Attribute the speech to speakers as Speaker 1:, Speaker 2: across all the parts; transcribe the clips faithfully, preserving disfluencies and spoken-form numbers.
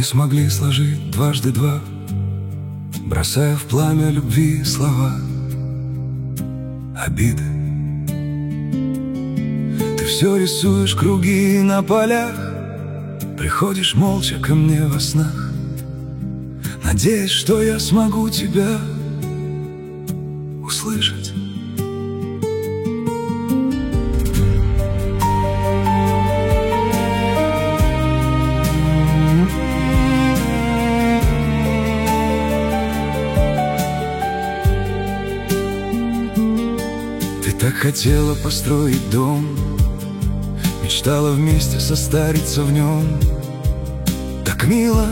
Speaker 1: не смогли сложить дважды два, бросая в пламя любви слова обиды. Ты все рисуешь круги на полях, приходишь молча ко мне во снах, надеясь, что я смогу тебя услышать. Ты так хотела построить дом, мечтала вместе состариться в нем. Так мило,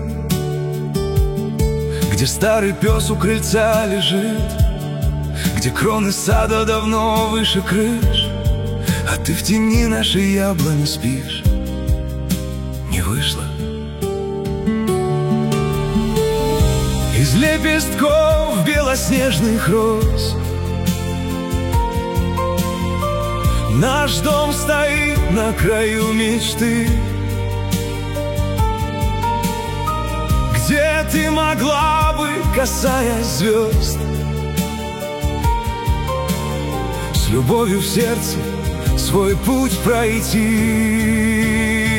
Speaker 1: где старый пес у крыльца лежит, где кроны сада давно выше крыш, а ты в тени нашей яблони спишь. Не вышло. Из лепестков белоснежных роз наш дом стоит на краю мечты, где ты могла бы, касаясь звезд, с любовью в сердце свой путь пройти.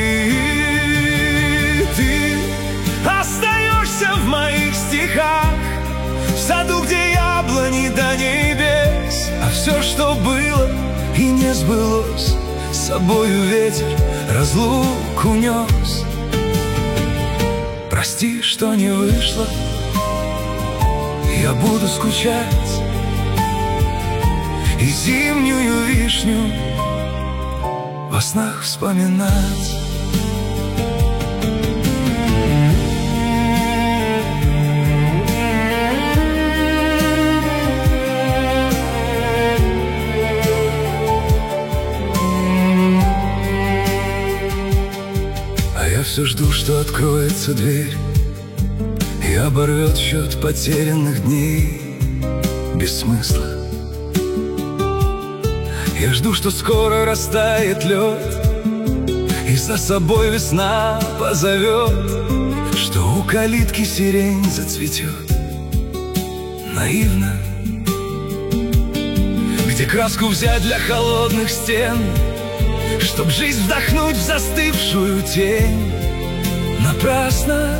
Speaker 1: Ты остаешься в моих стихах, в саду, где яблони до небес, а все, что было и не сбылось, с собою ветер разлуку нес. Прости, что не вышло, я буду скучать и зимнюю вишню во снах вспоминать. Я все жду, что откроется дверь и оборвет счет потерянных дней без смысла. Я жду, что скоро растает лед и за собой весна позовет, что у калитки сирень зацветет наивно, где краску взять для холодных стен, чтоб жизнь вдохнуть в застывшую тень. Напрасно,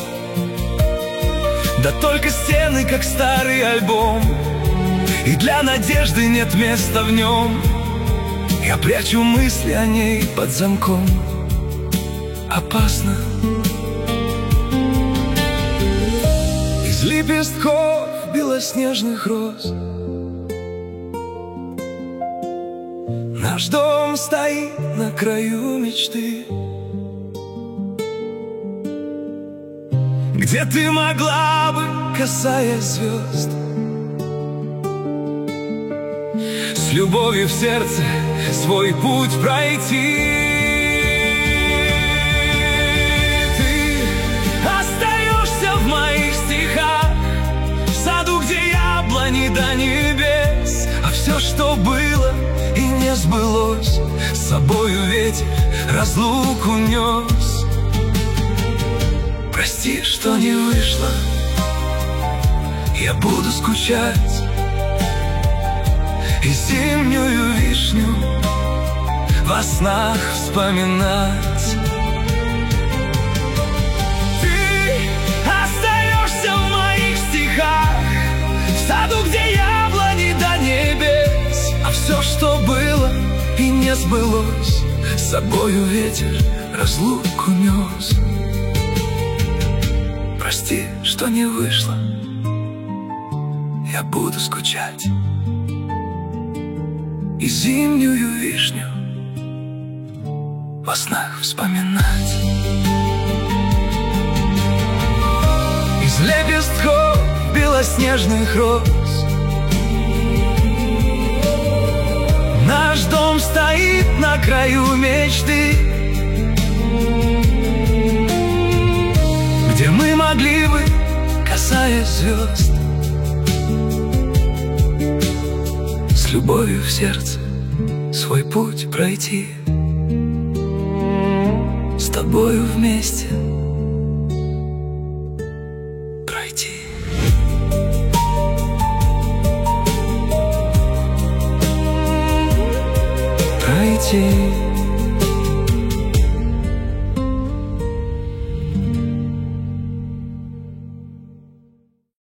Speaker 1: да только стены, как старый альбом, и для надежды нет места в нем. Я прячу мысли о ней под замком. Опасно. Из лепестков белоснежных роз наш дом стоит на краю мечты, где ты могла бы, касаясь звезд, с любовью в сердце свой путь пройти. Ты остаешься в моих стихах, в саду, где яблони до небес, а все, что было и не сбылось, с собою ветер разлуку нес. Прости, что не вышло, я буду скучать и зимнюю вишню во снах вспоминать. Ты остаешься в моих стихах, в саду, где яблони до небес, а все, что было и не сбылось, с собою ветер разлуку нес. Прости, что не вышло, я буду скучать и зимнюю вишню во снах вспоминать. Из лепестков белоснежных роз наш дом стоит на краю мечты, где мы могли бы, касаясь звезд, с любовью в сердце свой путь пройти, с тобою вместе пройти.